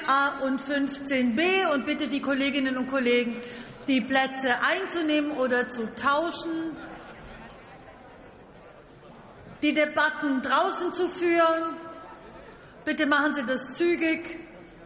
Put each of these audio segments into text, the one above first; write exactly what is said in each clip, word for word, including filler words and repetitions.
a und fünfzehn b und bitte die Kolleginnen und Kollegen, die Plätze einzunehmen oder zu tauschen, die Debatten draußen zu führen. Bitte machen Sie das zügig.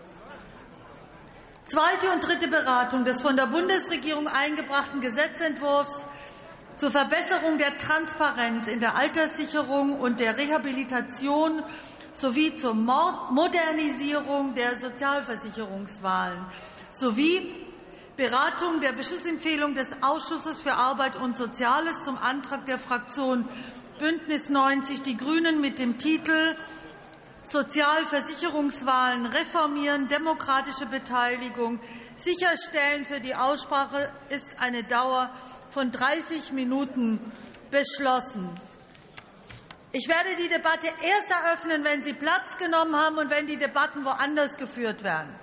Zweite und dritte Beratung des von der Bundesregierung eingebrachten Gesetzentwurfs zur Verbesserung der Transparenz in der Alterssicherung und der Rehabilitation sowie zur Modernisierung der Sozialversicherungswahlen sowie Beratung der Beschlussempfehlung des Ausschusses für Arbeit und Soziales zum Antrag der Fraktion Bündnis neunzig Die Grünen mit dem Titel Sozialversicherungswahlen reformieren, demokratische Beteiligung sicherstellen. Für die Aussprache ist eine Dauer von dreißig Minuten beschlossen. Ich werde die Debatte erst eröffnen, wenn Sie Platz genommen haben und wenn die Debatten woanders geführt werden.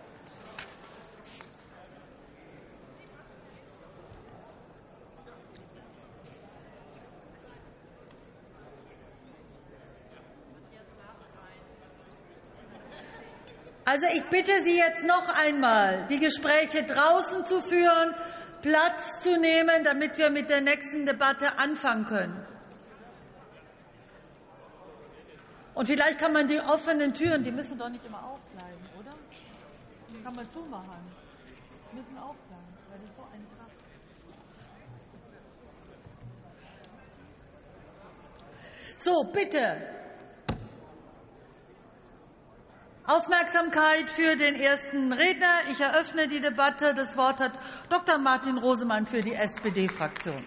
Also ich bitte Sie jetzt noch einmal, die Gespräche draußen zu führen, Platz zu nehmen, damit wir mit der nächsten Debatte anfangen können. Und vielleicht kann man die offenen Türen, die müssen doch nicht immer aufbleiben, oder? Die kann man zumachen. Die müssen aufbleiben, weil das so eine Kraft. So, bitte. Aufmerksamkeit für den ersten Redner. Ich eröffne die Debatte. Das Wort hat Doktor Martin Rosemann für die S P D-Fraktion.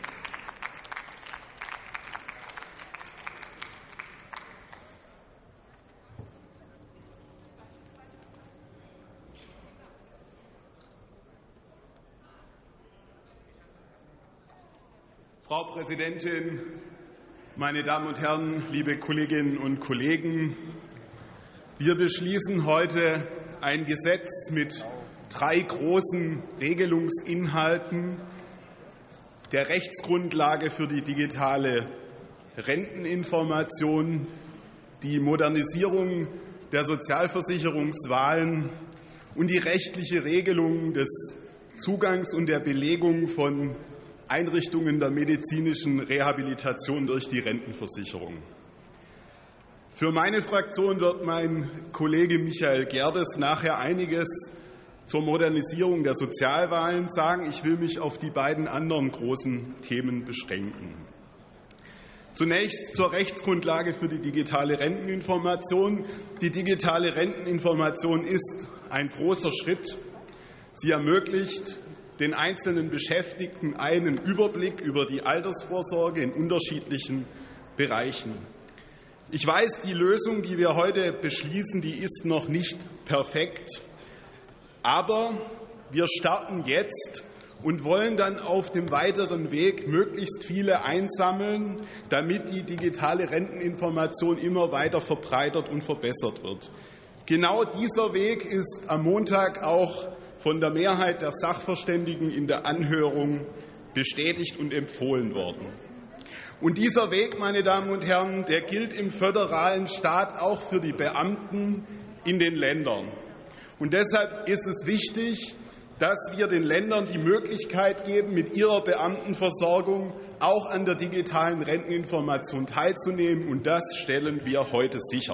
Frau Präsidentin, meine Damen und Herren, liebe Kolleginnen und Kollegen! Wir beschließen heute ein Gesetz mit drei großen Regelungsinhalten: der Rechtsgrundlage für die digitale Renteninformation, die Modernisierung der Sozialversicherungswahlen und die rechtliche Regelung des Zugangs und der Belegung von Einrichtungen der medizinischen Rehabilitation durch die Rentenversicherung. Für meine Fraktion wird mein Kollege Michael Gerdes nachher einiges zur Modernisierung der Sozialwahlen sagen. Ich will mich auf die beiden anderen großen Themen beschränken. Zunächst zur Rechtsgrundlage für die digitale Renteninformation. Die digitale Renteninformation ist ein großer Schritt. Sie ermöglicht den einzelnen Beschäftigten einen Überblick über die Altersvorsorge in unterschiedlichen Bereichen. Ich weiß, die Lösung, die wir heute beschließen, die ist noch nicht perfekt. Aber wir starten jetzt und wollen dann auf dem weiteren Weg möglichst viele einsammeln, damit die digitale Renteninformation immer weiter verbreitert und verbessert wird. Genau dieser Weg ist am Montag auch von der Mehrheit der Sachverständigen in der Anhörung bestätigt und empfohlen worden. Und dieser Weg, meine Damen und Herren, der gilt im föderalen Staat auch für die Beamten in den Ländern. Und deshalb ist es wichtig, dass wir den Ländern die Möglichkeit geben, mit ihrer Beamtenversorgung auch an der digitalen Renteninformation teilzunehmen. Und das stellen wir heute sicher.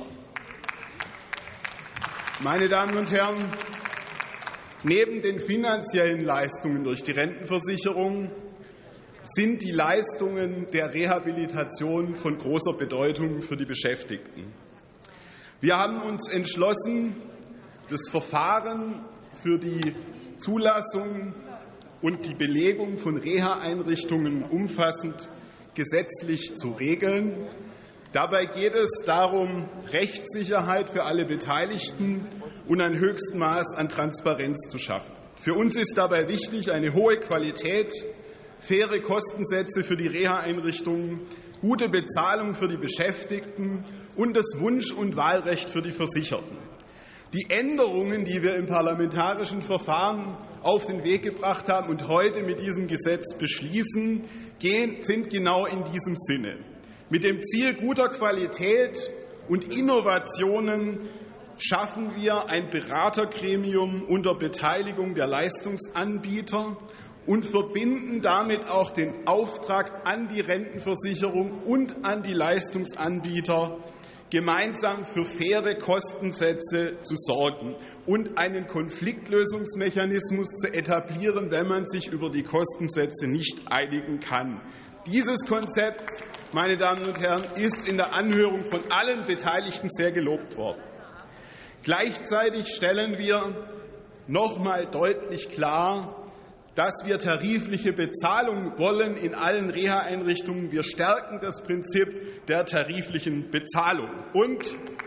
Meine Damen und Herren, neben den finanziellen Leistungen durch die Rentenversicherung sind die Leistungen der Rehabilitation von großer Bedeutung für die Beschäftigten. Wir haben uns entschlossen, das Verfahren für die Zulassung und die Belegung von Reha-Einrichtungen umfassend gesetzlich zu regeln. Dabei geht es darum, Rechtssicherheit für alle Beteiligten und ein höchstes Maß an Transparenz zu schaffen. Für uns ist dabei wichtig eine hohe Qualität, faire Kostensätze für die Reha-Einrichtungen, gute Bezahlung für die Beschäftigten und das Wunsch- und Wahlrecht für die Versicherten. Die Änderungen, die wir im parlamentarischen Verfahren auf den Weg gebracht haben und heute mit diesem Gesetz beschließen, sind genau in diesem Sinne. Mit dem Ziel guter Qualität und Innovationen schaffen wir ein Beratergremium unter Beteiligung der Leistungsanbieter und verbinden damit auch den Auftrag an die Rentenversicherung und an die Leistungsanbieter, gemeinsam für faire Kostensätze zu sorgen und einen Konfliktlösungsmechanismus zu etablieren, wenn man sich über die Kostensätze nicht einigen kann. Dieses Konzept, meine Damen und Herren, ist in der Anhörung von allen Beteiligten sehr gelobt worden. Gleichzeitig stellen wir noch einmal deutlich klar, dass wir tarifliche Bezahlung wollen in allen Reha-Einrichtungen. Wir stärken das Prinzip der tariflichen Bezahlung. Und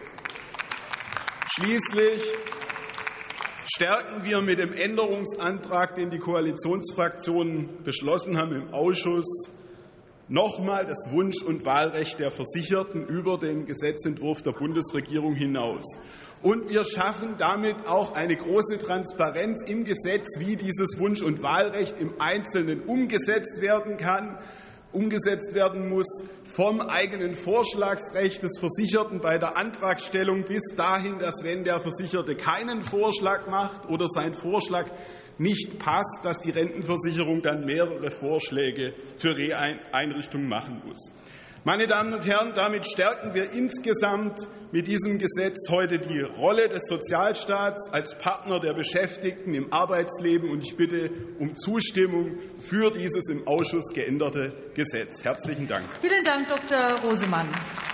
schließlich stärken wir mit dem Änderungsantrag, den die Koalitionsfraktionen beschlossen haben im Ausschuss, noch einmal das Wunsch- und Wahlrecht der Versicherten über den Gesetzentwurf der Bundesregierung hinaus. Und wir schaffen damit auch eine große Transparenz im Gesetz, wie dieses Wunsch- und Wahlrecht im Einzelnen umgesetzt werden kann, umgesetzt werden muss, vom eigenen Vorschlagsrecht des Versicherten bei der Antragstellung bis dahin, dass, wenn der Versicherte keinen Vorschlag macht oder sein Vorschlag nicht passt, dass die Rentenversicherung dann mehrere Vorschläge für Reha-Einrichtungen machen muss. Meine Damen und Herren, damit stärken wir insgesamt mit diesem Gesetz heute die Rolle des Sozialstaats als Partner der Beschäftigten im Arbeitsleben. Und ich bitte um Zustimmung für dieses im Ausschuss geänderte Gesetz. Herzlichen Dank. Vielen Dank, Doktor Rosemann.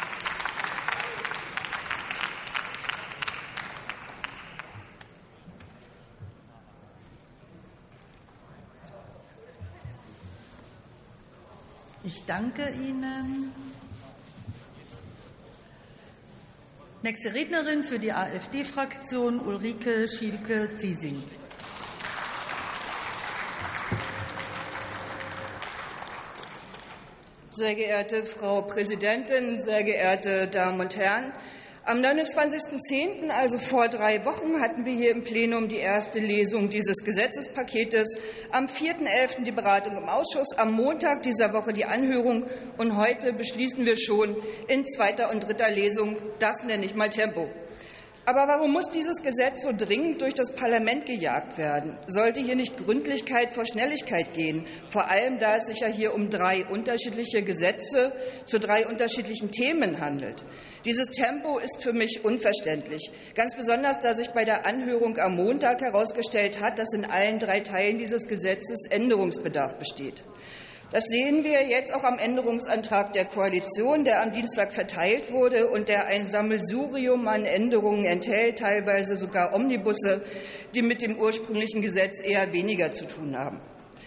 Ich danke Ihnen. Nächste Rednerin für die AfD-Fraktion, Ulrike Schielke-Ziesing. Sehr geehrte Frau Präsidentin, sehr geehrte Damen und Herren! Am neunundzwanzigsten zehnten, also vor drei Wochen, hatten wir hier im Plenum die erste Lesung dieses Gesetzespaketes, am vierten elften die Beratung im Ausschuss, am Montag dieser Woche die Anhörung, und heute beschließen wir schon in zweiter und dritter Lesung. Das nenne ich mal Tempo. Aber warum muss dieses Gesetz so dringend durch das Parlament gejagt werden? Sollte hier nicht Gründlichkeit vor Schnelligkeit gehen? Vor allem, da es sich ja hier um drei unterschiedliche Gesetze zu drei unterschiedlichen Themen handelt. Dieses Tempo ist für mich unverständlich, ganz besonders, da sich bei der Anhörung am Montag herausgestellt hat, dass in allen drei Teilen dieses Gesetzes Änderungsbedarf besteht. Das sehen wir jetzt auch am Änderungsantrag der Koalition, der am Dienstag verteilt wurde und der ein Sammelsurium an Änderungen enthält, teilweise sogar Omnibusse, die mit dem ursprünglichen Gesetz eher weniger zu tun haben.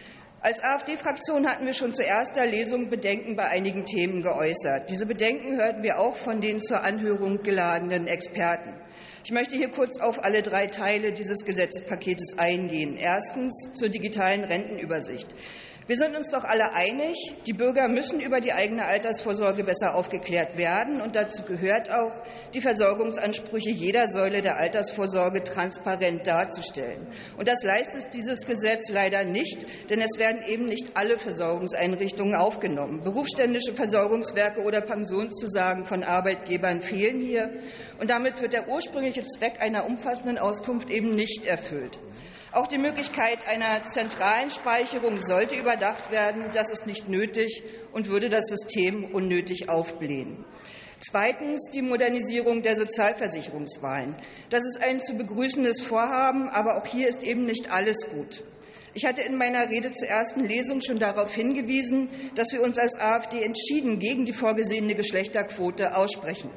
Als AfD-Fraktion hatten wir schon zu erster Lesung Bedenken bei einigen Themen geäußert. Diese Bedenken hörten wir auch von den zur Anhörung geladenen Experten. Ich möchte hier kurz auf alle drei Teile dieses Gesetzespaketes eingehen. Erstens zur digitalen Rentenübersicht. Wir sind uns doch alle einig, die Bürger müssen über die eigene Altersvorsorge besser aufgeklärt werden. Und dazu gehört auch, die Versorgungsansprüche jeder Säule der Altersvorsorge transparent darzustellen. Und das leistet dieses Gesetz leider nicht, denn es werden eben nicht alle Versorgungseinrichtungen aufgenommen. Berufsständische Versorgungswerke oder Pensionszusagen von Arbeitgebern fehlen hier. Und damit wird der ursprüngliche Zweck einer umfassenden Auskunft eben nicht erfüllt. Auch die Möglichkeit einer zentralen Speicherung sollte überdacht werden. Das ist nicht nötig und würde das System unnötig aufblähen. Zweitens die Modernisierung der Sozialversicherungswahlen. Das ist ein zu begrüßendes Vorhaben, aber auch hier ist eben nicht alles gut. Ich hatte in meiner Rede zur ersten Lesung schon darauf hingewiesen, dass wir uns als AfD entschieden gegen die vorgesehene Geschlechterquote aussprechen.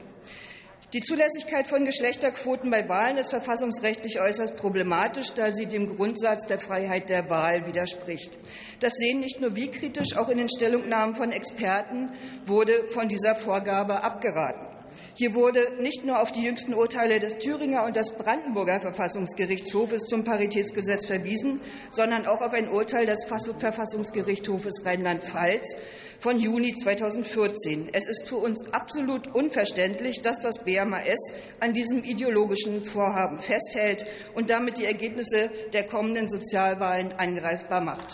Die Zulässigkeit von Geschlechterquoten bei Wahlen ist verfassungsrechtlich äußerst problematisch, da sie dem Grundsatz der Freiheit der Wahl widerspricht. Das sehen nicht nur wir kritisch, auch in den Stellungnahmen von Experten wurde von dieser Vorgabe abgeraten. Hier wurde nicht nur auf die jüngsten Urteile des Thüringer und des Brandenburger Verfassungsgerichtshofes zum Paritätsgesetz verwiesen, sondern auch auf ein Urteil des Verfassungsgerichtshofes Rheinland-Pfalz von Juni zweitausendvierzehn. Es ist für uns absolut unverständlich, dass das B M A S an diesem ideologischen Vorhaben festhält und damit die Ergebnisse der kommenden Sozialwahlen angreifbar macht.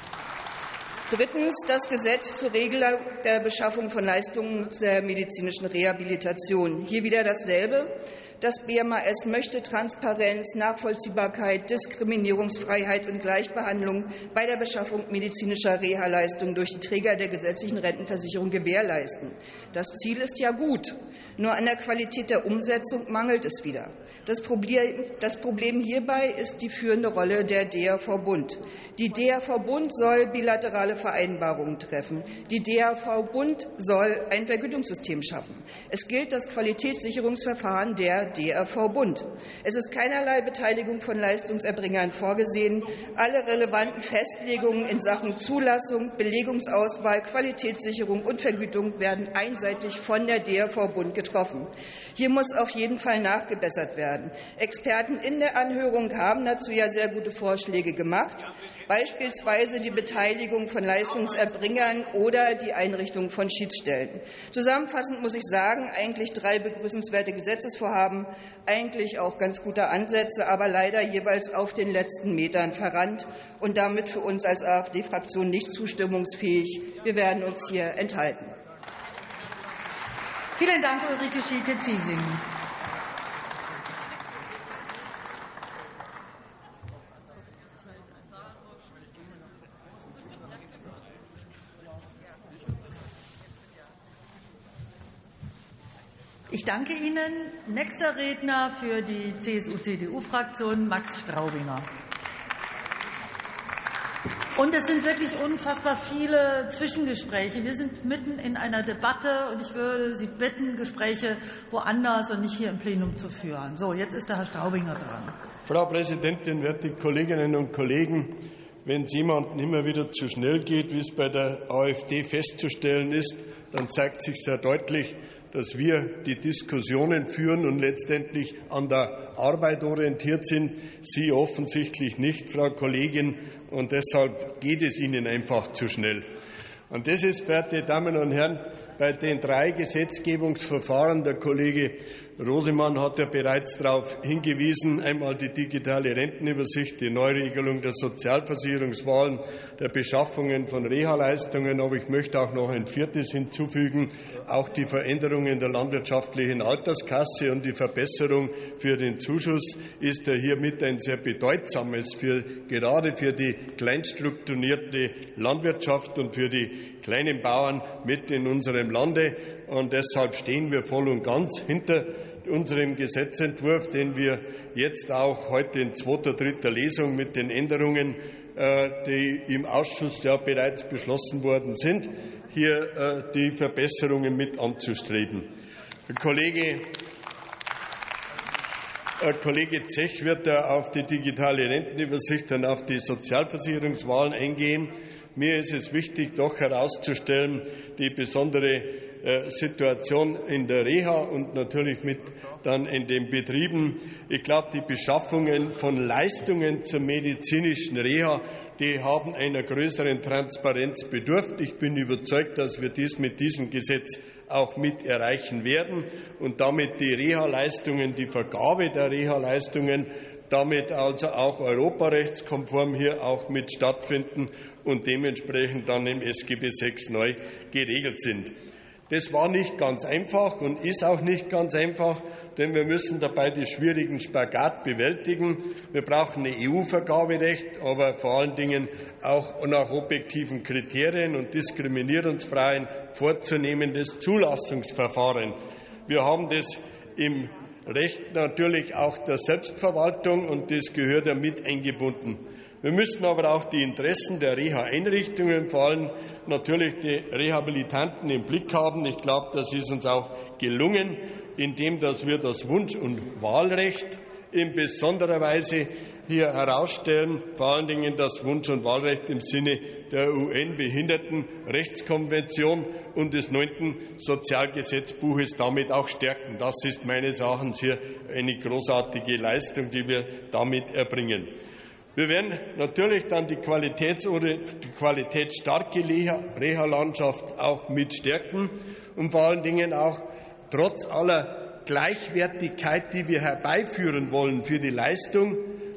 Drittens das Gesetz zur Regelung der Beschaffung von Leistungen der medizinischen Rehabilitation. Hier wieder dasselbe. Das B M A S möchte Transparenz, Nachvollziehbarkeit, Diskriminierungsfreiheit und Gleichbehandlung bei der Beschaffung medizinischer Reha-Leistungen durch die Träger der gesetzlichen Rentenversicherung gewährleisten. Das Ziel ist ja gut, nur an der Qualität der Umsetzung mangelt es wieder. Das Problem, das Problem hierbei ist die führende Rolle der D R V-Bund. Die D R V-Bund soll bilaterale Vereinbarungen treffen. Die D R V-Bund soll ein Vergütungssystem schaffen. Es gilt das Qualitätssicherungsverfahren der D R V-Bund. Es ist keinerlei Beteiligung von Leistungserbringern vorgesehen. Alle relevanten Festlegungen in Sachen Zulassung, Belegungsauswahl, Qualitätssicherung und Vergütung werden einseitig von der D R V-Bund getroffen. Hier muss auf jeden Fall nachgebessert werden. Experten in der Anhörung haben dazu ja sehr gute Vorschläge gemacht, beispielsweise die Beteiligung von Leistungserbringern oder die Einrichtung von Schiedsstellen. Zusammenfassend muss ich sagen, eigentlich drei begrüßenswerte Gesetzesvorhaben, eigentlich auch ganz gute Ansätze, aber leider jeweils auf den letzten Metern verrannt und damit für uns als AfD-Fraktion nicht zustimmungsfähig. Wir werden uns hier enthalten. Vielen Dank, Ulrike Schieke-Ziesing. Ich danke Ihnen. Nächster Redner für die C S U-C D U-Fraktion, Max Straubinger. Und es sind wirklich unfassbar viele Zwischengespräche. Wir sind mitten in einer Debatte, und ich würde Sie bitten, Gespräche woanders und nicht hier im Plenum zu führen. So, jetzt ist der Herr Straubinger dran. Frau Präsidentin, werte Kolleginnen und Kollegen! Wenn es jemandem immer wieder zu schnell geht, wie es bei der AfD festzustellen ist, dann zeigt sich sehr deutlich, dass wir die Diskussionen führen und letztendlich an der Arbeit orientiert sind. Sie offensichtlich nicht, Frau Kollegin, und deshalb geht es Ihnen einfach zu schnell. Und das ist, verehrte Damen und Herren, bei den drei Gesetzgebungsverfahren, der Kollege Rosemann hat ja bereits darauf hingewiesen, einmal die digitale Rentenübersicht, die Neuregelung der Sozialversicherungswahlen, der Beschaffungen von Reha-Leistungen, aber ich möchte auch noch ein viertes hinzufügen, auch die Veränderungen der landwirtschaftlichen Alterskasse und die Verbesserung für den Zuschuss ist ja hiermit ein sehr bedeutsames, für, gerade für die kleinstrukturierte Landwirtschaft und für die kleinen Bauern mit in unserem Lande. Und deshalb stehen wir voll und ganz hinter unserem Gesetzentwurf, den wir jetzt auch heute in zweiter, dritter Lesung mit den Änderungen, die im Ausschuss ja bereits beschlossen worden sind, hier die Verbesserungen mit anzustreben. Der Kollege, der Kollege Zech wird ja auf die digitale Rentenübersicht und auf die Sozialversicherungswahlen eingehen. Mir ist es wichtig, doch herauszustellen, die besondere Situation in der Reha und natürlich mit dann in den Betrieben. Ich glaube, die Beschaffungen von Leistungen zur medizinischen Reha, die haben einer größeren Transparenz bedurft. Ich bin überzeugt, dass wir dies mit diesem Gesetz auch mit erreichen werden und damit die Reha-Leistungen, die Vergabe der Reha-Leistungen, damit also auch europarechtskonform hier auch mit stattfinden und dementsprechend dann im S G B sechs neu geregelt sind. Das war nicht ganz einfach und ist auch nicht ganz einfach, denn wir müssen dabei die schwierigen Spagat bewältigen. Wir brauchen ein E U-Vergaberecht, aber vor allen Dingen auch nach objektiven Kriterien und diskriminierungsfreien vorzunehmendes Zulassungsverfahren. Wir haben das im Recht natürlich auch der Selbstverwaltung und das gehört ja mit eingebunden. Wir müssen aber auch die Interessen der Reha-Einrichtungen, vor allem natürlich die Rehabilitanten im Blick haben. Ich glaube, das ist uns auch gelungen, indem dass wir das Wunsch- und Wahlrecht in besonderer Weise hier herausstellen, vor allen Dingen das Wunsch- und Wahlrecht im Sinne der U N-Behindertenrechtskonvention und des neunten Sozialgesetzbuches damit auch stärken. Das ist meines Erachtens hier eine großartige Leistung, die wir damit erbringen. Wir werden natürlich dann die, Qualitäts- oder die qualitätsstarke Reha-Landschaft auch mit stärken und vor allen Dingen auch trotz aller Gleichwertigkeit, die wir herbeiführen wollen für die Leistung,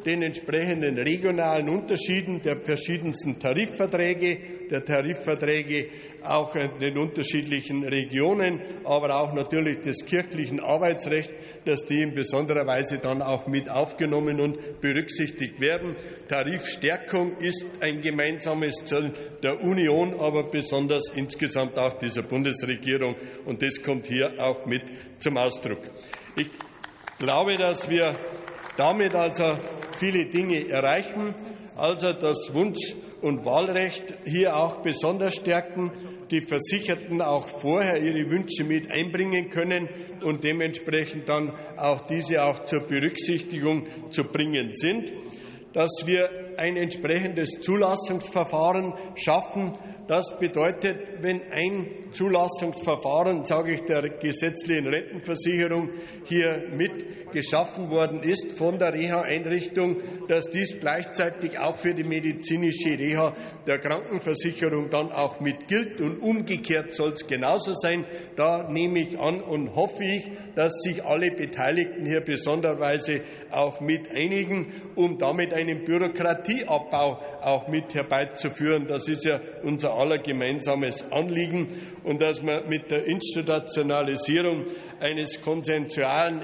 den entsprechenden regionalen Unterschieden der verschiedensten Tarifverträge, der Tarifverträge auch in den unterschiedlichen Regionen, aber auch natürlich des kirchlichen Arbeitsrechts, dass die in besonderer Weise dann auch mit aufgenommen und berücksichtigt werden. Tarifstärkung ist ein gemeinsames Ziel der Union, aber besonders insgesamt auch dieser Bundesregierung, und das kommt hier auch mit zum Ausdruck. Ich glaube, dass wir damit also viele Dinge erreichen, also das Wunsch- und Wahlrecht hier auch besonders stärken, die Versicherten auch vorher ihre Wünsche mit einbringen können und dementsprechend dann auch diese auch zur Berücksichtigung zu bringen sind, dass wir ein entsprechendes Zulassungsverfahren schaffen. Das bedeutet, wenn ein Zulassungsverfahren, sage ich, der gesetzlichen Rentenversicherung hier mit geschaffen worden ist von der Reha-Einrichtung, dass dies gleichzeitig auch für die medizinische Reha der Krankenversicherung dann auch mit gilt, und umgekehrt soll es genauso sein. Da nehme ich an und hoffe ich, dass sich alle Beteiligten hier besonderweise auch mit einigen, um damit einen Bürokratieabbau auch mit herbeizuführen. Das ist ja unser aller gemeinsames Anliegen, und dass man mit der Institutionalisierung eines konsensualen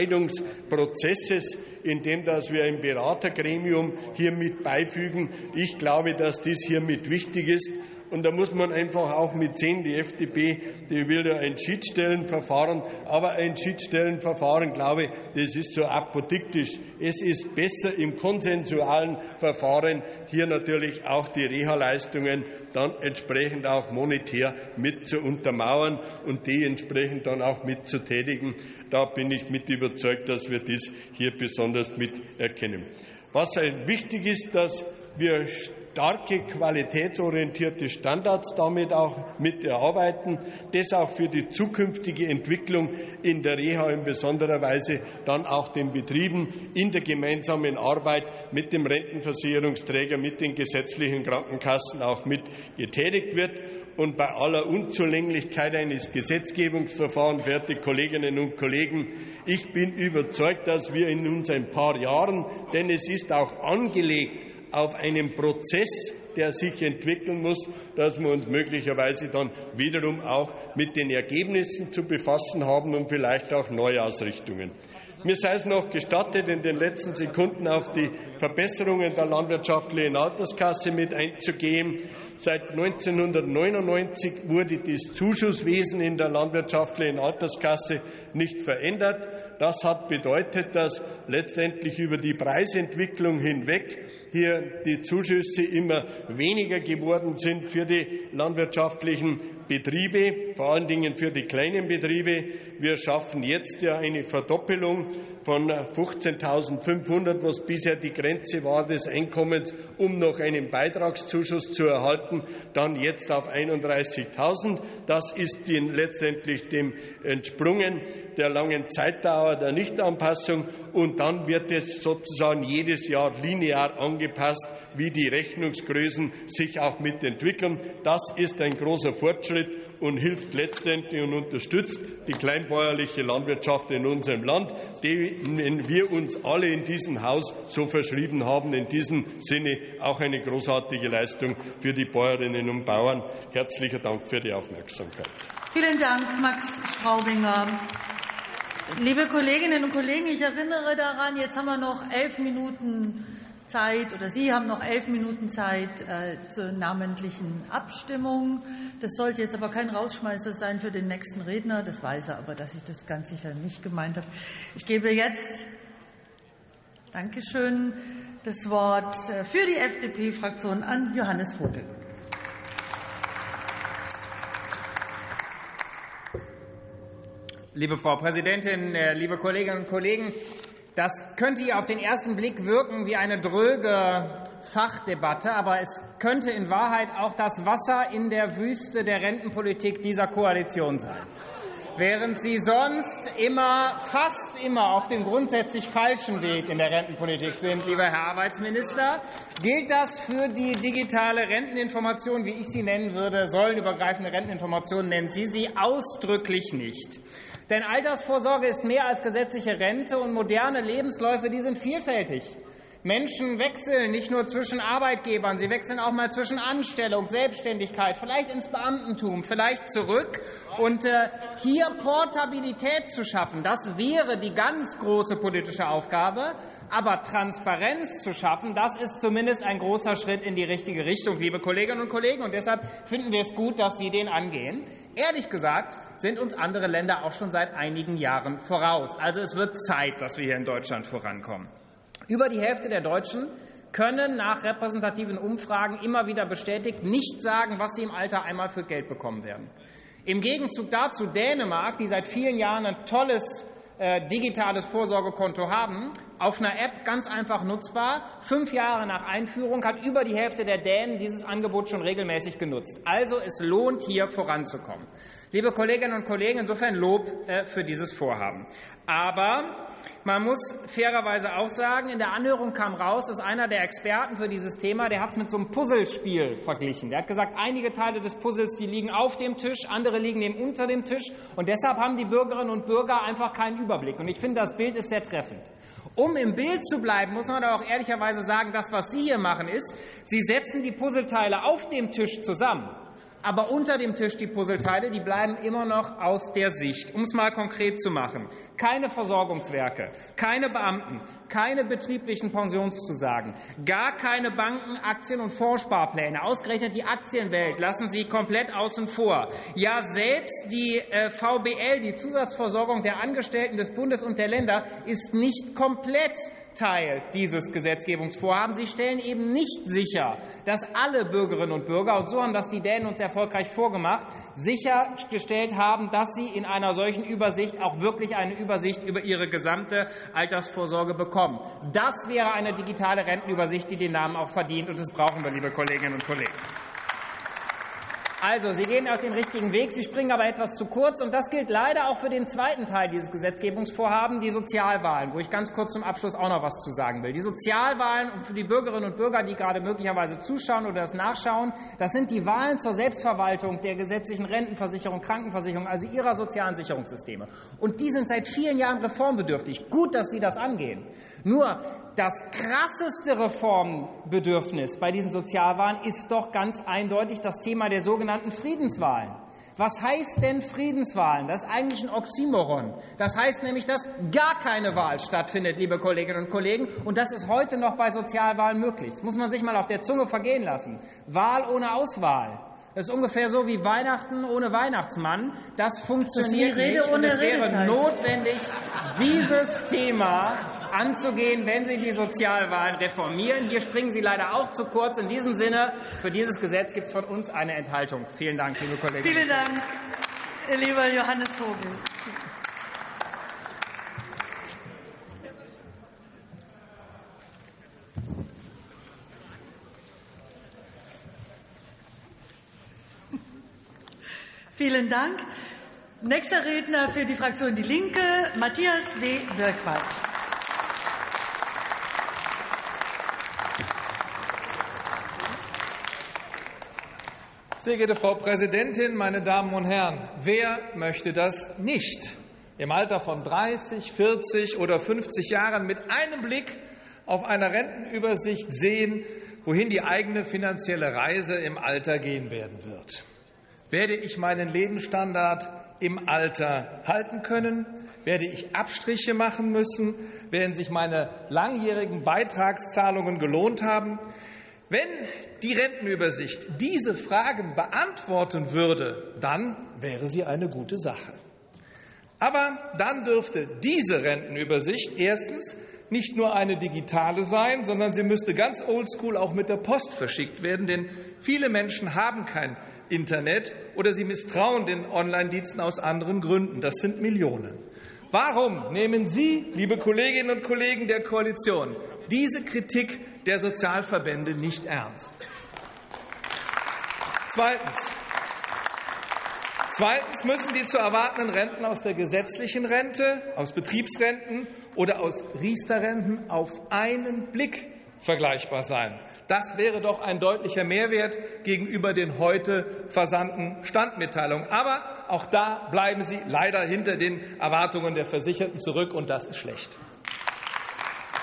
Entscheidungsprozesses, in dem dass wir ein Beratergremium hier mit beifügen, ich glaube, dass dies hier mit wichtig ist. Und da muss man einfach auch mit sehen, die F D P, die will ja ein Schiedsstellenverfahren, aber ein Schiedsstellenverfahren, glaube ich, das ist so apodiktisch. Es ist besser im konsensualen Verfahren hier natürlich auch die Reha-Leistungen dann entsprechend auch monetär mit zu untermauern und die entsprechend dann auch mit zu tätigen. Da bin ich mit überzeugt, dass wir das hier besonders mit erkennen. Was wichtig ist, dass wir starke, qualitätsorientierte Standards damit auch mit erarbeiten, das auch für die zukünftige Entwicklung in der Reha in besonderer Weise dann auch den Betrieben in der gemeinsamen Arbeit mit dem Rentenversicherungsträger, mit den gesetzlichen Krankenkassen auch mit getätigt wird. Und bei aller Unzulänglichkeit eines Gesetzgebungsverfahrens, verehrte Kolleginnen und Kollegen, ich bin überzeugt, dass wir in uns ein paar Jahren, denn es ist auch angelegt auf einen Prozess, der sich entwickeln muss, dass wir uns möglicherweise dann wiederum auch mit den Ergebnissen zu befassen haben und vielleicht auch Neuausrichtungen. Mir sei es noch gestattet, in den letzten Sekunden auf die Verbesserungen der landwirtschaftlichen Alterskasse mit einzugehen. Seit neunzehnhundertneunundneunzig wurde das Zuschusswesen in der landwirtschaftlichen Alterskasse nicht verändert. Das hat bedeutet, dass letztendlich über die Preisentwicklung hinweg hier die Zuschüsse immer weniger geworden sind für die landwirtschaftlichen Betriebe, vor allen Dingen für die kleinen Betriebe. Wir schaffen jetzt ja eine Verdoppelung von fünfzehntausendfünfhundert, was bisher die Grenze war des Einkommens, um noch einen Beitragszuschuss zu erhalten, dann jetzt auf einunddreißigtausend. Das ist letztendlich dem entsprungen der langen Zeitdauer der Nichtanpassung, und dann wird es sozusagen jedes Jahr linear angepasst, wie die Rechnungsgrößen sich auch mitentwickeln. Das ist ein großer Fortschritt und hilft letztendlich und unterstützt die kleinbäuerliche Landwirtschaft in unserem Land, denen wir uns alle in diesem Haus so verschrieben haben. In diesem Sinne auch eine großartige Leistung für die Bäuerinnen und Bauern. Herzlichen Dank für die Aufmerksamkeit. Vielen Dank, Max Straubinger. Liebe Kolleginnen und Kollegen, ich erinnere daran, jetzt haben wir noch elf Minuten Zeit, oder Sie haben noch elf Minuten Zeit äh, zur namentlichen Abstimmung. Das sollte jetzt aber kein Rausschmeißer sein für den nächsten Redner. Das weiß er aber, dass ich das ganz sicher nicht gemeint habe. Ich gebe jetzt, Dankeschön, das Wort für die F D P-Fraktion an Johannes Vogel. Liebe Frau Präsidentin, liebe Kolleginnen und Kollegen! Das könnte hier auf den ersten Blick wirken wie eine dröge Fachdebatte, aber es könnte in Wahrheit auch das Wasser in der Wüste der Rentenpolitik dieser Koalition sein. Während Sie sonst immer, fast immer auf dem grundsätzlich falschen Weg in der Rentenpolitik sind, lieber Herr Arbeitsminister, gilt das für die digitale Renteninformation, wie ich sie nennen würde, säulenübergreifende Renteninformation nennen Sie sie ausdrücklich nicht. Denn Altersvorsorge ist mehr als gesetzliche Rente, und moderne Lebensläufe, die sind vielfältig. Menschen wechseln nicht nur zwischen Arbeitgebern, sie wechseln auch mal zwischen Anstellung, Selbstständigkeit, vielleicht ins Beamtentum, vielleicht zurück. Und äh, hier Portabilität zu schaffen, das wäre die ganz große politische Aufgabe. Aber Transparenz zu schaffen, das ist zumindest ein großer Schritt in die richtige Richtung, liebe Kolleginnen und Kollegen. Und deshalb finden wir es gut, dass Sie den angehen. Ehrlich gesagt sind uns andere Länder auch schon seit einigen Jahren voraus. Also es wird Zeit, dass wir hier in Deutschland vorankommen. Über die Hälfte der Deutschen können nach repräsentativen Umfragen immer wieder bestätigt nicht sagen, was sie im Alter einmal für Geld bekommen werden. Im Gegenzug dazu Dänemark, die seit vielen Jahren ein tolles äh, digitales Vorsorgekonto haben, auf einer App ganz einfach nutzbar. Fünf Jahre nach Einführung hat über die Hälfte der Dänen dieses Angebot schon regelmäßig genutzt. Also es lohnt, hier voranzukommen. Liebe Kolleginnen und Kollegen, insofern Lob äh, für dieses Vorhaben. Aber man muss fairerweise auch sagen, in der Anhörung kam raus, dass einer der Experten für dieses Thema, der hat es mit so einem Puzzlespiel verglichen. Der hat gesagt, einige Teile des Puzzles, die liegen auf dem Tisch, andere liegen eben unter dem Tisch. Und deshalb haben die Bürgerinnen und Bürger einfach keinen Überblick. Und ich finde, das Bild ist sehr treffend. Um im Bild zu bleiben, muss man aber auch ehrlicherweise sagen, das, was Sie hier machen, ist, Sie setzen die Puzzleteile auf dem Tisch zusammen. Aber unter dem Tisch die Puzzleteile, die bleiben immer noch aus der Sicht. Um es mal konkret zu machen. Keine Versorgungswerke, keine Beamten, keine betrieblichen Pensionszusagen, gar keine Banken, Aktien- und Fondssparpläne. Ausgerechnet die Aktienwelt lassen Sie komplett außen vor. Ja, selbst die äh, V B L, die Zusatzversorgung der Angestellten des Bundes und der Länder, ist nicht komplett Teil dieses Gesetzgebungsvorhabens. Sie stellen eben nicht sicher, dass alle Bürgerinnen und Bürger, und so haben das die Dänen uns erfolgreich vorgemacht, sichergestellt haben, dass sie in einer solchen Übersicht auch wirklich eine Übersicht über ihre gesamte Altersvorsorge bekommen. Das wäre eine digitale Rentenübersicht, die den Namen auch verdient, und das brauchen wir, liebe Kolleginnen und Kollegen. Also, Sie gehen auf den richtigen Weg, Sie springen aber etwas zu kurz. Und das gilt leider auch für den zweiten Teil dieses Gesetzgebungsvorhabens, die Sozialwahlen, wo ich ganz kurz zum Abschluss auch noch was zu sagen will. Die Sozialwahlen und für die Bürgerinnen und Bürger, die gerade möglicherweise zuschauen oder das nachschauen, das sind die Wahlen zur Selbstverwaltung der gesetzlichen Rentenversicherung, Krankenversicherung, also ihrer sozialen Sicherungssysteme. Und die sind seit vielen Jahren reformbedürftig. Gut, dass Sie das angehen. Nur das krasseste Reformbedürfnis bei diesen Sozialwahlen ist doch ganz eindeutig das Thema der sogenannten Friedenswahlen. Was heißt denn Friedenswahlen? Das ist eigentlich ein Oxymoron. Das heißt nämlich, dass gar keine Wahl stattfindet, liebe Kolleginnen und Kollegen. Und das ist heute noch bei Sozialwahlen möglich. Das muss man sich mal auf der Zunge vergehen lassen. Wahl ohne Auswahl. Das ist ungefähr so wie Weihnachten ohne Weihnachtsmann. Das funktioniert nicht. Und es wäre notwendig, dieses Thema anzugehen, wenn Sie die Sozialwahlen reformieren. Hier springen Sie leider auch zu kurz. In diesem Sinne, für dieses Gesetz gibt es von uns eine Enthaltung. Vielen Dank, liebe Kolleginnen. Vielen Dank, lieber Johannes Vogel. Vielen Dank. Nächster Redner für die Fraktion Die Linke, Matthias W. Birkwald. Sehr geehrte Frau Präsidentin, meine Damen und Herren! Wer möchte das nicht? Im Alter von dreißig, vierzig oder fünfzig Jahren mit einem Blick auf eine Rentenübersicht sehen, wohin die eigene finanzielle Reise im Alter gehen werden wird. Werde ich meinen Lebensstandard im Alter halten können? Werde ich Abstriche machen müssen? Werden sich meine langjährigen Beitragszahlungen gelohnt haben? Wenn die Rentenübersicht diese Fragen beantworten würde, dann wäre sie eine gute Sache. Aber dann dürfte diese Rentenübersicht erstens nicht nur eine digitale sein, sondern sie müsste ganz oldschool auch mit der Post verschickt werden, denn viele Menschen haben kein Internet oder sie misstrauen den Online-Diensten aus anderen Gründen. Das sind Millionen. Warum nehmen Sie, liebe Kolleginnen und Kollegen der Koalition, diese Kritik der Sozialverbände nicht ernst? Zweitens. Zweitens müssen die zu erwartenden Renten aus der gesetzlichen Rente, aus Betriebsrenten oder aus Riester-Renten auf einen Blick vergleichbar sein. Das wäre doch ein deutlicher Mehrwert gegenüber den heute versandten Standmitteilungen. Aber auch da bleiben Sie leider hinter den Erwartungen der Versicherten zurück, und das ist schlecht.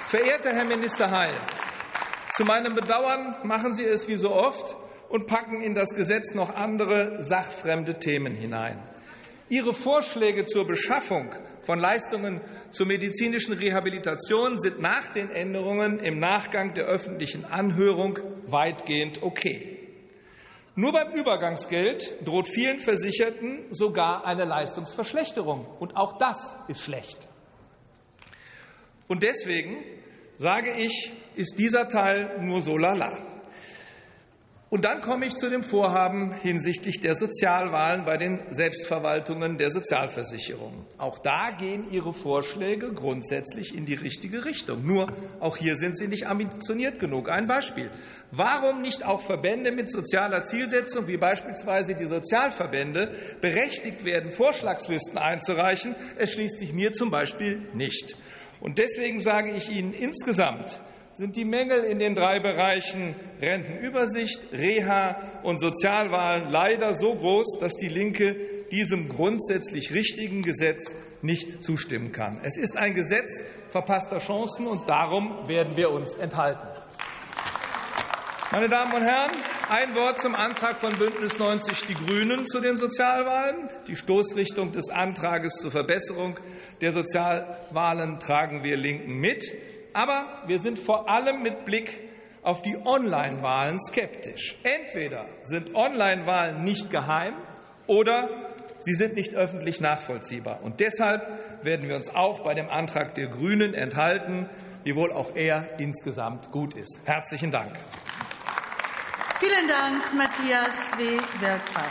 Verehrter Herr Minister Heil, zu meinem Bedauern machen Sie es wie so oft und packen in das Gesetz noch andere sachfremde Themen hinein. Ihre Vorschläge zur Beschaffung von Leistungen zur medizinischen Rehabilitation sind nach den Änderungen im Nachgang der öffentlichen Anhörung weitgehend okay. Nur beim Übergangsgeld droht vielen Versicherten sogar eine Leistungsverschlechterung. Und auch das ist schlecht. Und deswegen sage ich, ist dieser Teil nur so lala. Und dann komme ich zu dem Vorhaben hinsichtlich der Sozialwahlen bei den Selbstverwaltungen der Sozialversicherung. Auch da gehen Ihre Vorschläge grundsätzlich in die richtige Richtung. Nur auch hier sind sie nicht ambitioniert genug. Ein Beispiel. Warum nicht auch Verbände mit sozialer Zielsetzung, wie beispielsweise die Sozialverbände, berechtigt werden, Vorschlagslisten einzureichen? Es schließt sich mir zum Beispiel nicht. Und deswegen sage ich Ihnen, insgesamt sind die Mängel in den drei Bereichen Rentenübersicht, Reha und Sozialwahlen leider so groß, dass die Linke diesem grundsätzlich richtigen Gesetz nicht zustimmen kann. Es ist ein Gesetz verpasster Chancen, und darum werden wir uns enthalten. Meine Damen und Herren, ein Wort zum Antrag von Bündnis neunzig Die Grünen zu den Sozialwahlen. Die Stoßrichtung des Antrags zur Verbesserung der Sozialwahlen tragen wir Linken mit. Aber wir sind vor allem mit Blick auf die Online-Wahlen skeptisch. Entweder sind Online-Wahlen nicht geheim oder sie sind nicht öffentlich nachvollziehbar. Und deshalb werden wir uns auch bei dem Antrag der Grünen enthalten, wiewohl auch er insgesamt gut ist. Herzlichen Dank. Vielen Dank, Matthias W. Birkwald.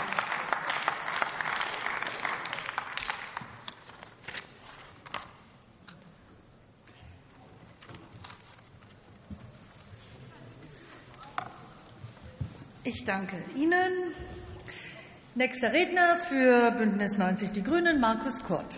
Ich danke Ihnen. Nächster Redner für Bündnis neunzig Die Grünen, Markus Kurt.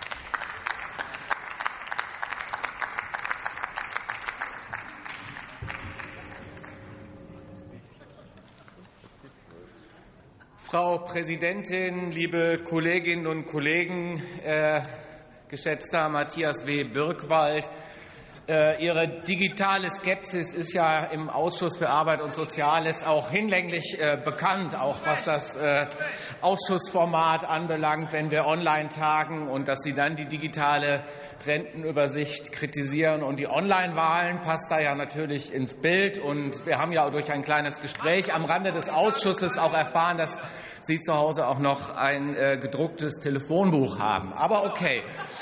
Frau Präsidentin, liebe Kolleginnen und Kollegen, äh, geschätzter Matthias W. Birkwald! Äh, Ihre digitale Skepsis ist ja im Ausschuss für Arbeit und Soziales auch hinlänglich äh, bekannt, auch was das äh, Ausschussformat anbelangt, wenn wir online tagen, und dass Sie dann die digitale Rentenübersicht kritisieren. Und die Online-Wahlen passt da ja natürlich ins Bild. Und wir haben ja durch ein kleines Gespräch am Rande des Ausschusses auch erfahren, dass Sie zu Hause auch noch ein äh, gedrucktes Telefonbuch haben. Aber okay.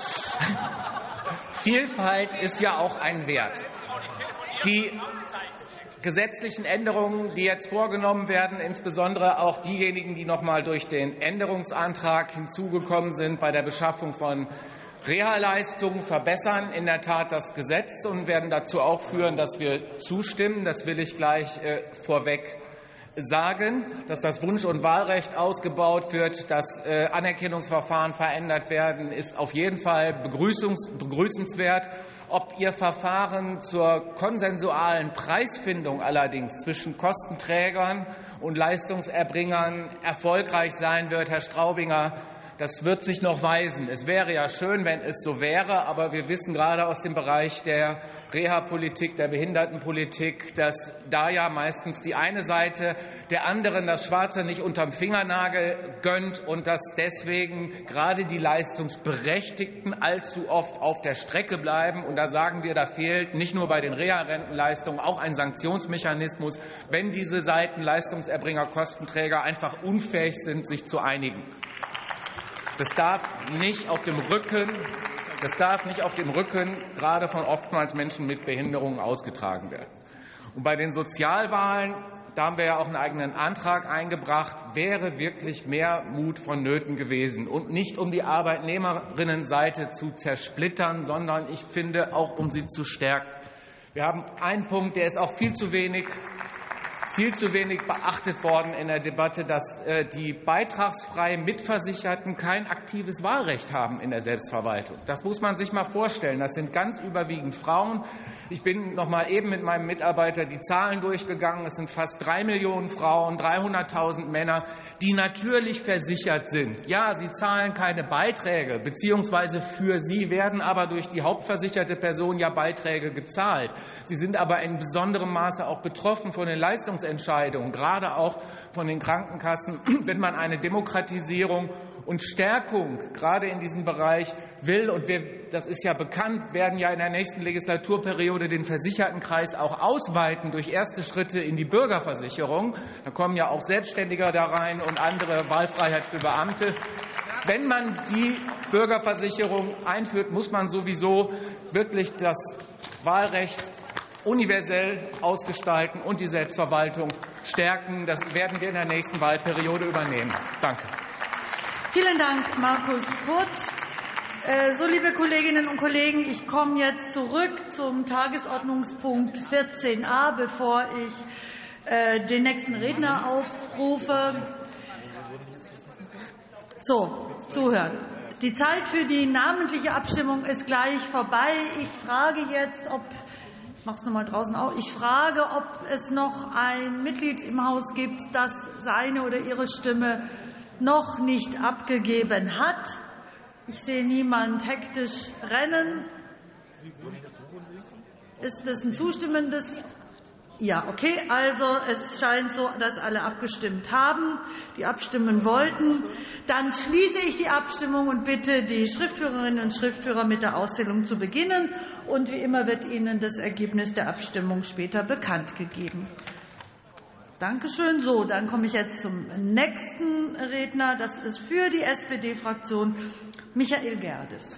Vielfalt ist ja auch ein Wert. Die gesetzlichen Änderungen, die jetzt vorgenommen werden, insbesondere auch diejenigen, die noch mal durch den Änderungsantrag hinzugekommen sind bei der Beschaffung von Reha-Leistungen, verbessern in der Tat das Gesetz und werden dazu auch führen, dass wir zustimmen. Das will ich gleich äh, vorweg sagen, dass das Wunsch- und Wahlrecht ausgebaut wird, dass äh, Anerkennungsverfahren verändert werden, ist auf jeden Fall begrüßungs- begrüßenswert. Ob Ihr Verfahren zur konsensualen Preisfindung allerdings zwischen Kostenträgern und Leistungserbringern erfolgreich sein wird, Herr Straubinger, das wird sich noch weisen. Es wäre ja schön, wenn es so wäre, aber wir wissen gerade aus dem Bereich der Reha-Politik, der Behindertenpolitik, dass da ja meistens die eine Seite der anderen das Schwarze nicht unterm Fingernagel gönnt und dass deswegen gerade die Leistungsberechtigten allzu oft auf der Strecke bleiben. Und da sagen wir, da fehlt nicht nur bei den Reha-Rentenleistungen auch ein Sanktionsmechanismus, wenn diese Seiten Leistungserbringer, Kostenträger einfach unfähig sind, sich zu einigen. Das darf nicht auf dem Rücken, das darf nicht auf dem Rücken gerade von oftmals Menschen mit Behinderungen ausgetragen werden. Und bei den Sozialwahlen, da haben wir ja auch einen eigenen Antrag eingebracht, wäre wirklich mehr Mut vonnöten gewesen. Und nicht um die Arbeitnehmerinnenseite zu zersplittern, sondern ich finde auch, um sie zu stärken. Wir haben einen Punkt, der ist auch viel zu wenig viel zu wenig beachtet worden in der Debatte, dass die beitragsfreien Mitversicherten kein aktives Wahlrecht haben in der Selbstverwaltung. Das muss man sich mal vorstellen. Das sind ganz überwiegend Frauen. Ich bin noch mal eben mit meinem Mitarbeiter die Zahlen durchgegangen. Es sind fast drei Millionen Frauen, dreihunderttausend Männer, die natürlich versichert sind. Ja, sie zahlen keine Beiträge, beziehungsweise für sie werden aber durch die hauptversicherte Person ja Beiträge gezahlt. Sie sind aber in besonderem Maße auch betroffen von den Leistungsentscheidungen, gerade auch von den Krankenkassen, wenn man eine Demokratisierung und Stärkung gerade in diesem Bereich will. Und wir, das ist ja bekannt, werden ja in der nächsten Legislaturperiode den Versichertenkreis auch ausweiten durch erste Schritte in die Bürgerversicherung. Da kommen ja auch Selbstständige da rein und andere Wahlfreiheit für Beamte. Wenn man die Bürgerversicherung einführt, muss man sowieso wirklich das Wahlrecht universell ausgestalten und die Selbstverwaltung stärken. Das werden wir in der nächsten Wahlperiode übernehmen. Danke. Vielen Dank, Markus Kurt. So, liebe Kolleginnen und Kollegen, ich komme jetzt zurück zum Tagesordnungspunkt vierzehn a, bevor ich den nächsten Redner aufrufe. So, zuhören. Die Zeit für die namentliche Abstimmung ist gleich vorbei. Ich frage jetzt, ob ich mache es nochmal draußen auch. Ich frage, ob es noch ein Mitglied im Haus gibt, das seine oder ihre Stimme noch nicht abgegeben hat. Ich sehe niemand hektisch rennen. Ist das ein zustimmendes? Ja, okay. Also es scheint so, dass alle abgestimmt haben, die abstimmen wollten. Dann schließe ich die Abstimmung und bitte die Schriftführerinnen und Schriftführer mit der Auszählung zu beginnen. Und wie immer wird Ihnen das Ergebnis der Abstimmung später bekannt gegeben. Dankeschön. So, dann komme ich jetzt zum nächsten Redner. Das ist für die S P D-Fraktion Michael Gerdes.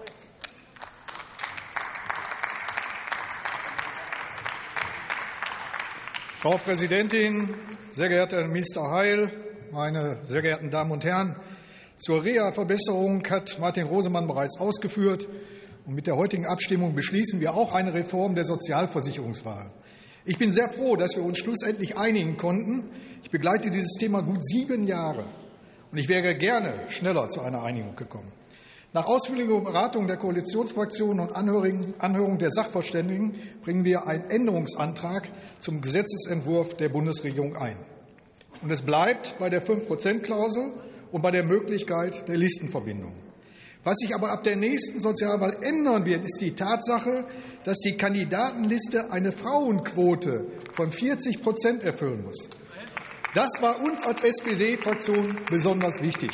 Frau Präsidentin, sehr geehrter Minister Heil, meine sehr geehrten Damen und Herren! Zur Reha-Verbesserung hat Martin Rosemann bereits ausgeführt. Und mit der heutigen Abstimmung beschließen wir auch eine Reform der Sozialversicherungswahl. Ich bin sehr froh, dass wir uns schlussendlich einigen konnten. Ich begleite dieses Thema gut sieben Jahre, und ich wäre gerne schneller zu einer Einigung gekommen. Nach ausführlicher Beratung der Koalitionsfraktionen und Anhörung der Sachverständigen bringen wir einen Änderungsantrag zum Gesetzentwurf der Bundesregierung ein. Und es bleibt bei der fünf Prozent Klausel und bei der Möglichkeit der Listenverbindung. Was sich aber ab der nächsten Sozialwahl ändern wird, ist die Tatsache, dass die Kandidatenliste eine Frauenquote von vierzig Prozent erfüllen muss. Das war uns als S P D-Fraktion besonders wichtig.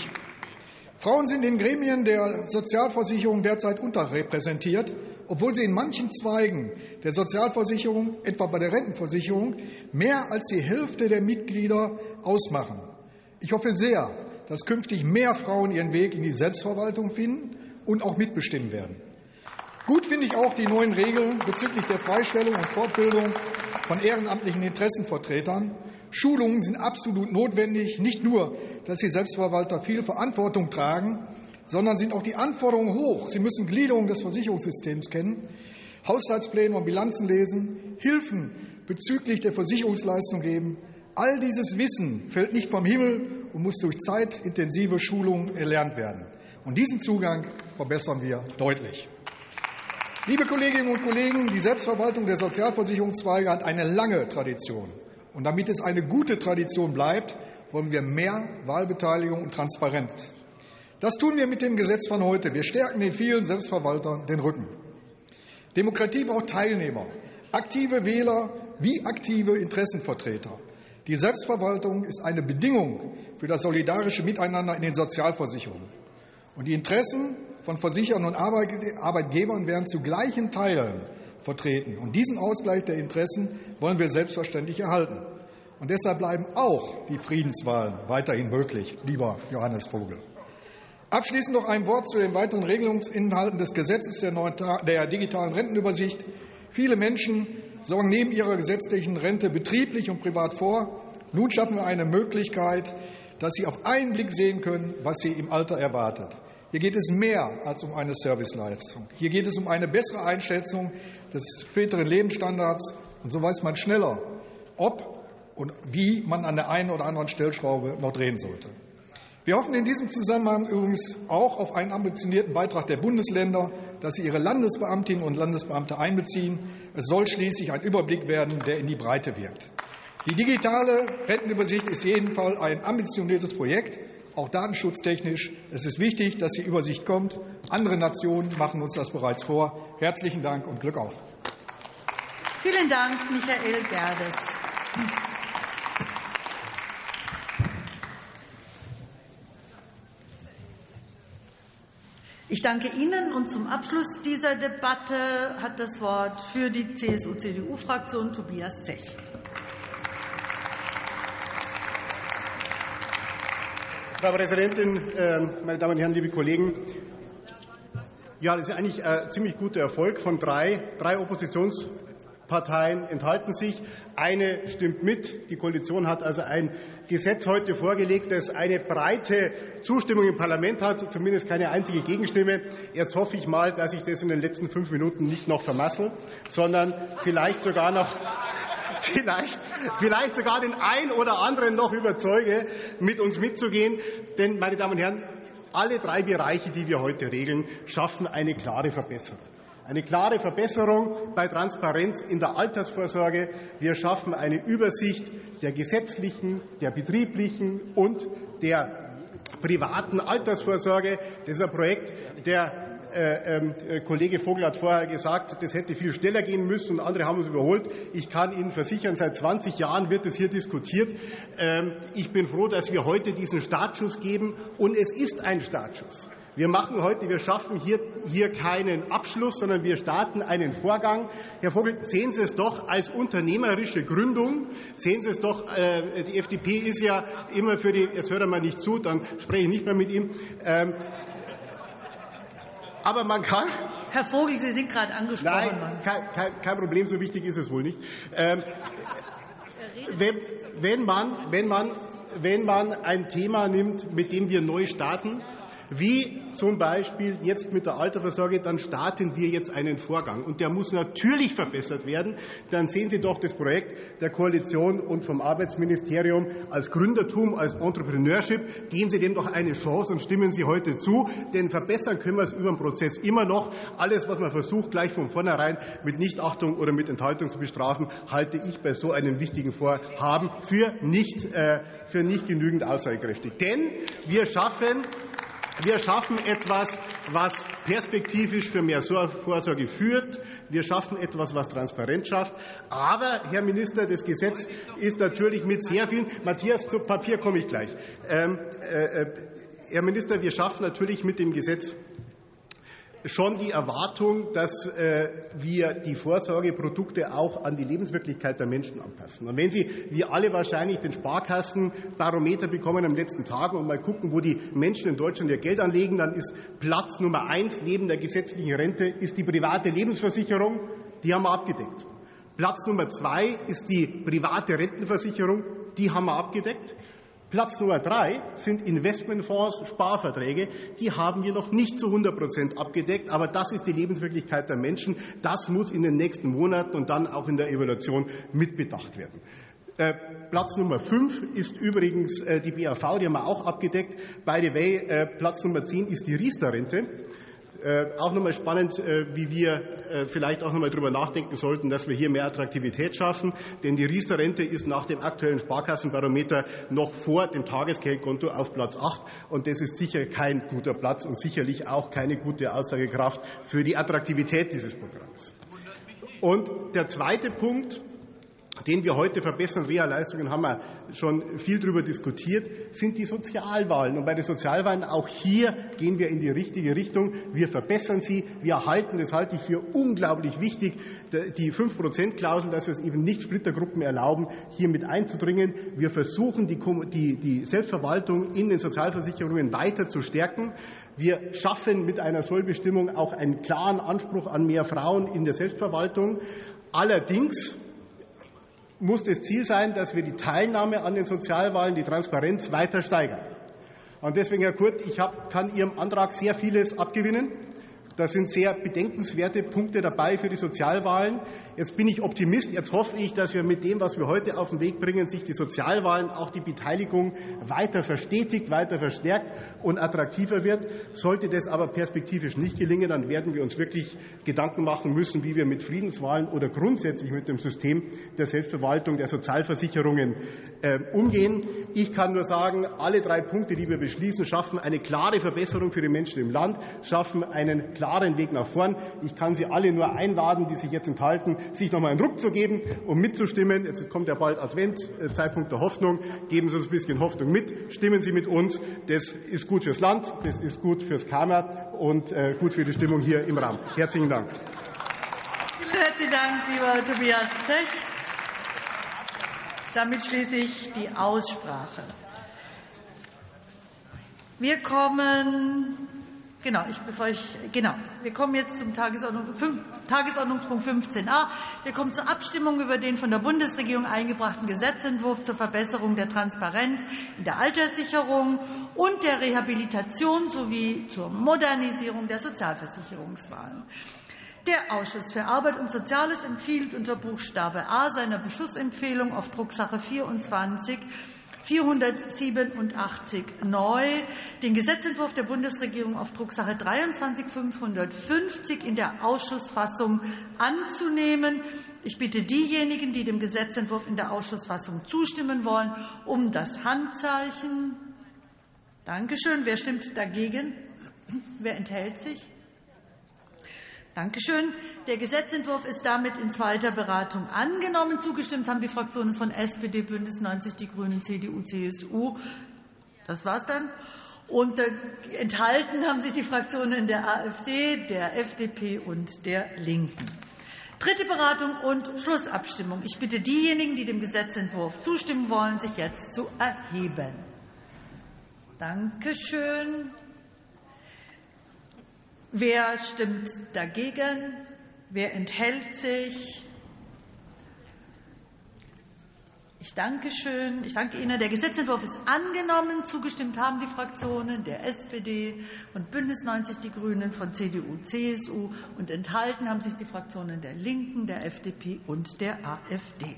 Frauen sind in Gremien der Sozialversicherung derzeit unterrepräsentiert, obwohl sie in manchen Zweigen der Sozialversicherung, etwa bei der Rentenversicherung, mehr als die Hälfte der Mitglieder ausmachen. Ich hoffe sehr, dass künftig mehr Frauen ihren Weg in die Selbstverwaltung finden und auch mitbestimmen werden. Gut finde ich auch die neuen Regeln bezüglich der Freistellung und Fortbildung von ehrenamtlichen Interessenvertretern. Schulungen sind absolut notwendig, nicht nur, dass die Selbstverwalter viel Verantwortung tragen, sondern sind auch die Anforderungen hoch. Sie müssen Gliederung des Versicherungssystems kennen, Haushaltspläne und Bilanzen lesen, Hilfen bezüglich der Versicherungsleistung geben. All dieses Wissen fällt nicht vom Himmel und muss durch zeitintensive Schulungen erlernt werden. Und diesen Zugang verbessern wir deutlich. Liebe Kolleginnen und Kollegen, die Selbstverwaltung der Sozialversicherungszweige hat eine lange Tradition. Und damit es eine gute Tradition bleibt, wollen wir mehr Wahlbeteiligung und Transparenz. Das tun wir mit dem Gesetz von heute. Wir stärken den vielen Selbstverwaltern den Rücken. Demokratie braucht Teilnehmer, aktive Wähler wie aktive Interessenvertreter. Die Selbstverwaltung ist eine Bedingung für das solidarische Miteinander in den Sozialversicherungen. Und die Interessen von Versicherern und Arbeitgebern werden zu gleichen Teilen vertreten. Und diesen Ausgleich der Interessen wollen wir selbstverständlich erhalten. Und deshalb bleiben auch die Friedenswahlen weiterhin möglich, lieber Johannes Vogel. Abschließend noch ein Wort zu den weiteren Regelungsinhalten des Gesetzes der digitalen Rentenübersicht. Viele Menschen sorgen neben ihrer gesetzlichen Rente betrieblich und privat vor. Nun schaffen wir eine Möglichkeit, dass sie auf einen Blick sehen können, was sie im Alter erwartet. Hier geht es mehr als um eine Serviceleistung. Hier geht es um eine bessere Einschätzung des späteren Lebensstandards. Und so weiß man schneller, ob und wie man an der einen oder anderen Stellschraube noch drehen sollte. Wir hoffen in diesem Zusammenhang übrigens auch auf einen ambitionierten Beitrag der Bundesländer, dass sie ihre Landesbeamtinnen und Landesbeamte einbeziehen. Es soll schließlich ein Überblick werden, der in die Breite wirkt. Die digitale Rentenübersicht ist jedenfalls ein ambitioniertes Projekt, auch datenschutztechnisch. Es ist wichtig, dass die Übersicht kommt. Andere Nationen machen uns das bereits vor. Herzlichen Dank und Glück auf. Vielen Dank, Michael Gerdes. Ich danke Ihnen, und zum Abschluss dieser Debatte hat das Wort für die C S U-C D U-Fraktion Tobias Zech. Frau Präsidentin, meine Damen und Herren, liebe Kollegen! Ja, das ist eigentlich ein ziemlich guter Erfolg von drei. Drei Oppositionsparteien enthalten sich. Eine stimmt mit. Die Koalition hat also ein Gesetz heute vorgelegt, das eine breite Zustimmung im Parlament hat, zumindest keine einzige Gegenstimme. Jetzt hoffe ich mal, dass ich das in den letzten fünf Minuten nicht noch vermassel, sondern vielleicht sogar noch Vielleicht, vielleicht sogar den einen oder anderen noch überzeuge, mit uns mitzugehen. Denn, meine Damen und Herren, alle drei Bereiche, die wir heute regeln, schaffen eine klare Verbesserung. Eine klare Verbesserung bei Transparenz in der Altersvorsorge. Wir schaffen eine Übersicht der gesetzlichen, der betrieblichen und der privaten Altersvorsorge. Das ist ein Projekt, der Äh, äh, Kollege Vogel hat vorher gesagt, das hätte viel schneller gehen müssen, und andere haben uns überholt. Ich kann Ihnen versichern, seit zwanzig Jahren wird es hier diskutiert. Ähm, ich bin froh, dass wir heute diesen Startschuss geben, und es ist ein Startschuss. Wir machen heute, wir schaffen hier, hier keinen Abschluss, sondern wir starten einen Vorgang. Herr Vogel, sehen Sie es doch als unternehmerische Gründung. Sehen Sie es doch, äh, die F D P ist ja immer für die, jetzt hört er mal nicht zu, dann spreche ich nicht mehr mit ihm. Ähm, Aber man kann. Herr Vogel, Sie sind gerade angesprochen. Nein, kein, kein, kein Problem, so wichtig ist es wohl nicht. Ähm, wenn, wenn, man, wenn, man, wenn man ein Thema nimmt, mit dem wir neu starten, wie zum Beispiel jetzt mit der Altersvorsorge, dann starten wir jetzt einen Vorgang. Und der muss natürlich verbessert werden. Dann sehen Sie doch das Projekt der Koalition und vom Arbeitsministerium als Gründertum, als Entrepreneurship. Geben Sie dem doch eine Chance und stimmen Sie heute zu. Denn verbessern können wir es über den Prozess immer noch. Alles, was man versucht, gleich von vornherein mit Nichtachtung oder mit Enthaltung zu bestrafen, halte ich bei so einem wichtigen Vorhaben für nicht, äh, für nicht genügend aussagekräftig. Denn wir schaffen Wir schaffen etwas, was perspektivisch für mehr Vorsorge führt. Wir schaffen etwas, was Transparenz schafft. Aber, Herr Minister, das Gesetz ist natürlich mit sehr vielen. Matthias, zu Papier komme ich gleich. Ähm, äh, Herr Minister, wir schaffen natürlich mit dem Gesetz schon die Erwartung, dass äh, wir die Vorsorgeprodukte auch an die Lebenswirklichkeit der Menschen anpassen. Und wenn Sie, wie alle wahrscheinlich, den Sparkassenbarometer bekommen am letzten Tag und mal gucken, wo die Menschen in Deutschland ihr Geld anlegen, dann ist Platz Nummer eins neben der gesetzlichen Rente ist die private Lebensversicherung. Die haben wir abgedeckt. Platz Nummer zwei ist die private Rentenversicherung. Die haben wir abgedeckt. Platz Nummer drei sind Investmentfonds, Sparverträge. Die haben wir noch nicht zu hundert Prozent abgedeckt. Aber das ist die Lebenswirklichkeit der Menschen. Das muss in den nächsten Monaten und dann auch in der Evaluation mitbedacht werden. Äh, Platz Nummer fünf ist übrigens äh, die B A V. Die haben wir auch abgedeckt. By the way, äh, Platz Nummer zehn ist die Riester-Rente. Äh, auch nochmal spannend, äh, wie wir äh, vielleicht auch nochmal darüber nachdenken sollten, dass wir hier mehr Attraktivität schaffen. Denn die Riester-Rente ist nach dem aktuellen Sparkassenbarometer noch vor dem Tagesgeldkonto auf Platz acht. Und das ist sicher kein guter Platz und sicherlich auch keine gute Aussagekraft für die Attraktivität dieses Programms. Und der zweite Punkt, den wir heute verbessern, Reha-Leistungen, haben wir schon viel darüber diskutiert, sind die Sozialwahlen. Und bei den Sozialwahlen, auch hier gehen wir in die richtige Richtung. Wir verbessern sie. Wir erhalten, das halte ich für unglaublich wichtig, die fünf Prozent Klausel, dass wir es eben nicht Splittergruppen erlauben, hier mit einzudringen. Wir versuchen, die, die, die Selbstverwaltung in den Sozialversicherungen weiter zu stärken. Wir schaffen mit einer Sollbestimmung auch einen klaren Anspruch an mehr Frauen in der Selbstverwaltung. Allerdings muss das Ziel sein, dass wir die Teilnahme an den Sozialwahlen, die Transparenz weiter steigern. Und deswegen, Herr Kurt, ich hab, kann Ihrem Antrag sehr vieles abgewinnen. Da sind sehr bedenkenswerte Punkte dabei für die Sozialwahlen. Jetzt bin ich Optimist. Jetzt hoffe ich, dass wir mit dem, was wir heute auf den Weg bringen, sich die Sozialwahlen, auch die Beteiligung weiter verstetigt, weiter verstärkt und attraktiver wird. Sollte das aber perspektivisch nicht gelingen, dann werden wir uns wirklich Gedanken machen müssen, wie wir mit Friedenswahlen oder grundsätzlich mit dem System der Selbstverwaltung der Sozialversicherungen äh, umgehen. Ich kann nur sagen, alle drei Punkte, die wir beschließen, schaffen eine klare Verbesserung für die Menschen im Land, schaffen einen klaren Weg nach vorn. Ich kann Sie alle nur einladen, die sich jetzt enthalten, sich noch mal einen Ruck zu geben, um mitzustimmen. Jetzt kommt ja bald Advent, Zeitpunkt der Hoffnung. Geben Sie uns ein bisschen Hoffnung mit. Stimmen Sie mit uns. Das ist gut fürs Land, das ist gut fürs Kammer und gut für die Stimmung hier im Raum. Herzlichen Dank. Herzlichen Dank, lieber Tobias Zech. Damit schließe ich die Aussprache. Wir kommen Genau, ich, bevor ich, genau. Wir kommen jetzt zum Tagesordnung, fünf, Tagesordnungspunkt fünfzehn a. Wir kommen zur Abstimmung über den von der Bundesregierung eingebrachten Gesetzentwurf zur Verbesserung der Transparenz in der Alterssicherung und der Rehabilitation sowie zur Modernisierung der Sozialversicherungswahlen. Der Ausschuss für Arbeit und Soziales empfiehlt unter Buchstabe A seiner Beschlussempfehlung auf Drucksache vierundzwanzig vierhundertsiebenundachtzig neu den Gesetzentwurf der Bundesregierung auf Drucksache dreiundzwanzig fünfhundertfünfzig in der Ausschussfassung anzunehmen. Ich bitte diejenigen, die dem Gesetzentwurf in der Ausschussfassung zustimmen wollen, um das Handzeichen. Dankeschön. Wer stimmt dagegen? Wer enthält sich? Dankeschön. Der Gesetzentwurf ist damit in zweiter Beratung angenommen. Zugestimmt haben die Fraktionen von S P D, Bündnis neunzig, die Grünen, C D U, C S U. Das war's dann. Und äh, enthalten haben sich die Fraktionen der AfD, der F D P und der Linken. Dritte Beratung und Schlussabstimmung. Ich bitte diejenigen, die dem Gesetzentwurf zustimmen wollen, sich jetzt zu erheben. Dankeschön. Wer stimmt dagegen? Wer enthält sich? Ich danke schön. Ich danke Ihnen. Der Gesetzentwurf ist angenommen. Zugestimmt haben die Fraktionen der S P D und Bündnis neunzig, die Grünen, von C D U, C S U, und enthalten haben sich die Fraktionen der Linken, der F D P und der AfD.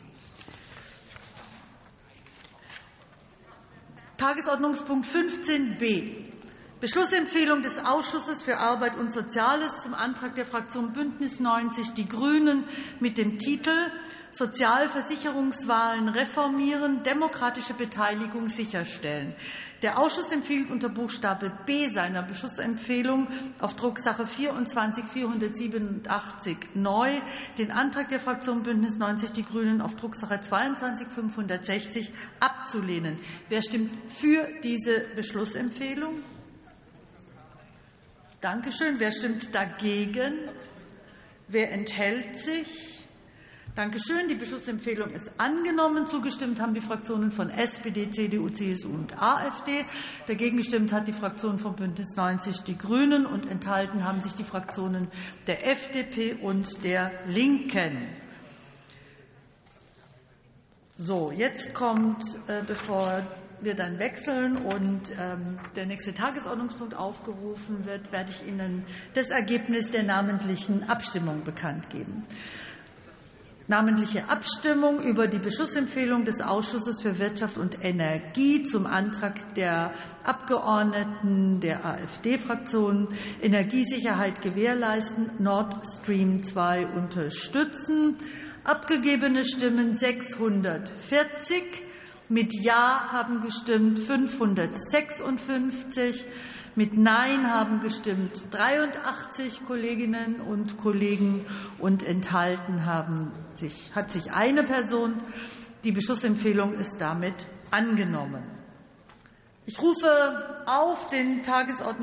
Tagesordnungspunkt fünfzehn b. Beschlussempfehlung des Ausschusses für Arbeit und Soziales zum Antrag der Fraktion Bündnis neunzig, die Grünen, mit dem Titel Sozialversicherungswahlen reformieren, demokratische Beteiligung sicherstellen. Der Ausschuss empfiehlt unter Buchstabe B seiner Beschlussempfehlung auf Drucksache vierundzwanzig vierhundertsiebenundachtzig neu den Antrag der Fraktion Bündnis neunzig, die Grünen auf Drucksache zweiundzwanzig fünfhundertsechzig abzulehnen. Wer stimmt für diese Beschlussempfehlung? Dankeschön. Wer stimmt dagegen? Wer enthält sich? Dankeschön. Die Beschlussempfehlung ist angenommen. Zugestimmt haben die Fraktionen von S P D, C D U, C S U und AfD. Dagegen gestimmt hat die Fraktion von Bündnis neunzig, die Grünen, und enthalten haben sich die Fraktionen der F D P und der Linken. So, jetzt kommt, äh, bevor wir dann wechseln und ähm, der nächste Tagesordnungspunkt aufgerufen wird, werde ich Ihnen das Ergebnis der namentlichen Abstimmung bekannt geben. Namentliche Abstimmung über die Beschlussempfehlung des Ausschusses für Wirtschaft und Energie zum Antrag der Abgeordneten der AfD-Fraktion, Energiesicherheit gewährleisten, Nord Stream zwei unterstützen. Abgegebene Stimmen sechshundertvierzig. Mit Ja haben gestimmt fünfhundertsechsundfünfzig, mit Nein haben gestimmt dreiundachtzig Kolleginnen und Kollegen, und enthalten haben sich, hat sich eine Person. Die Beschlussempfehlung ist damit angenommen. Ich rufe auf den Tagesordnungspunkt